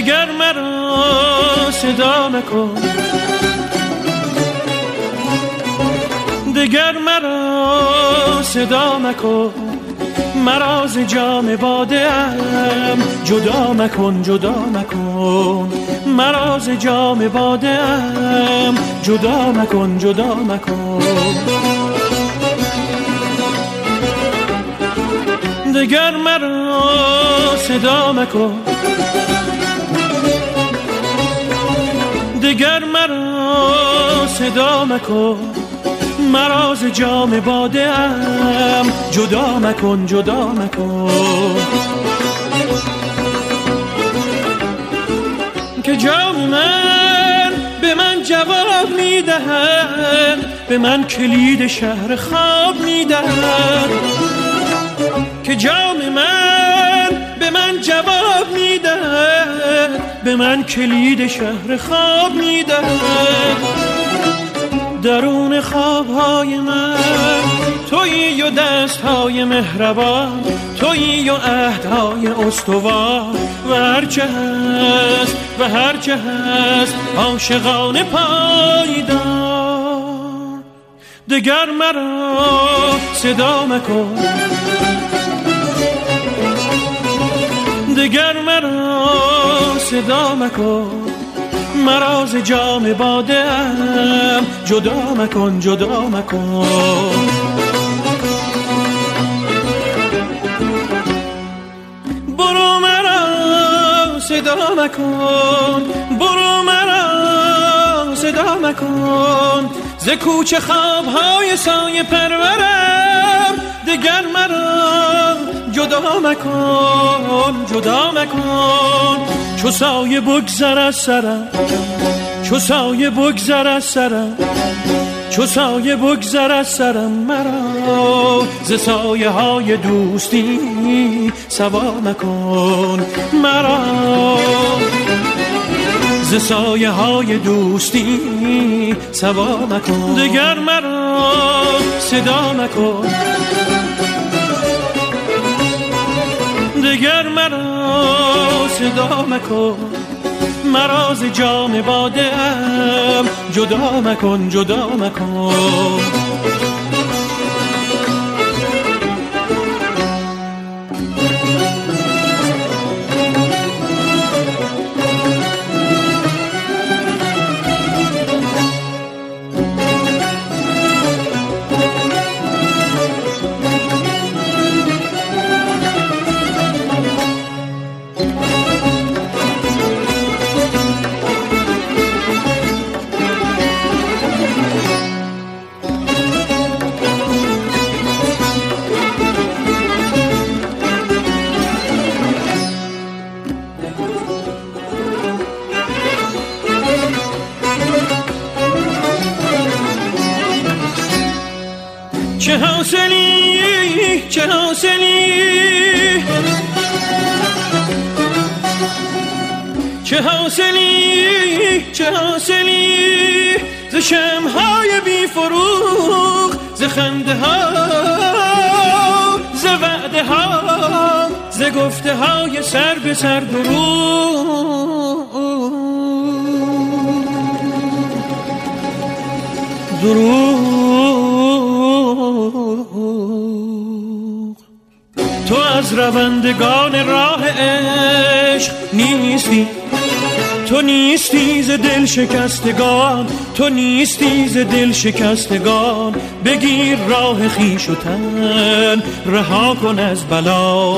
دگر مرا صدا مکن، دگر مرا صدا مکن، مرا ز جام باده ام جدا مکن، جدا مکن، مرا ز جام باده ام جدا مکن، جدا مکن. دگر مرا صدا مکن، دگر مرا صدا مکن، مرا ز جام باده ام جدا مکن، جدا مکن. که جام من به من جواب میدهد، به من کلید شهر خواب میدهد. که جام من به من جواب میدهد، به من کلید شهر خواب میدهد. درون خوابهای من تویی و دستهای مهربان، تویی و عهدهای استوار. و هرچه هست و هرچه هست عاشقانه پایدار. دگر مرا صدا مکن، دگر مرا صدا مکن، مرا ز جام باده ام جدا مکن، جدا مکن. برو مرا صدا مکن، برو مرا صدا مکن، ز کوچه خوابهای سایه پرورم. دگر مرا جدا مکن، جدا مکن. چو سایه بگذر از سرم، چو سایه بگذر از سرم، چو سایه بگذر از سرم. مرا ز سایه های دوستی سوا مکن، مرا ز سایه های دوستی سوا مکن. دگر مرا صدا مکن، دگر مرا صدا مکن، مرا ز جام باده ام جدا مکن، جدا مکن. چه حاصلی، چه حاصلی، چه حاصلی، چه حاصلی، ز شمع‌های بی فروغ، ز خنده ها، ز وعده ها، ز گفته های سر به سر دروغ، دروغ. تو از روندگان راه عشق نیستی، تو نیستی ز دل شکستگان، تو نیستی ز دل شکستگان. بگیر راه خویش و تن رها کن از بلا.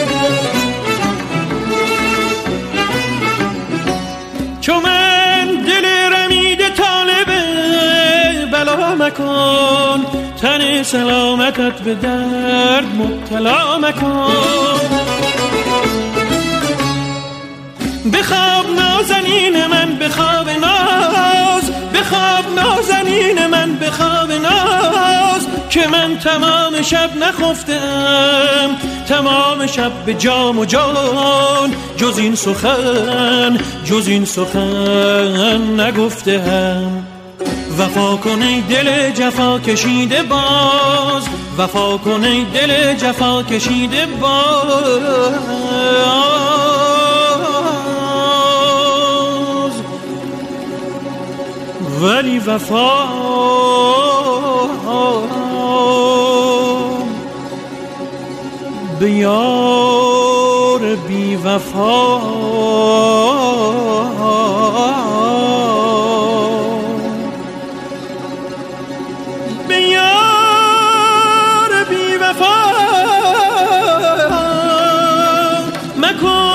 چو من دل رمیده طالب بلا مکن، تن سلامتت به درد مبتلا مکن. بخواب نازنین من، بخواب ناز، بخواب نازنین من، بخواب ناز. که من تمام شب نخفتم، تمام شب به جام و جان، جز این سخن، جز این سخن نگفتم. وفا کن ای دل جفا کشیده باز، وفا کن ای دل جفا کشیده باز. ولی وفا به یار بی وفا به یار بی وفا مکن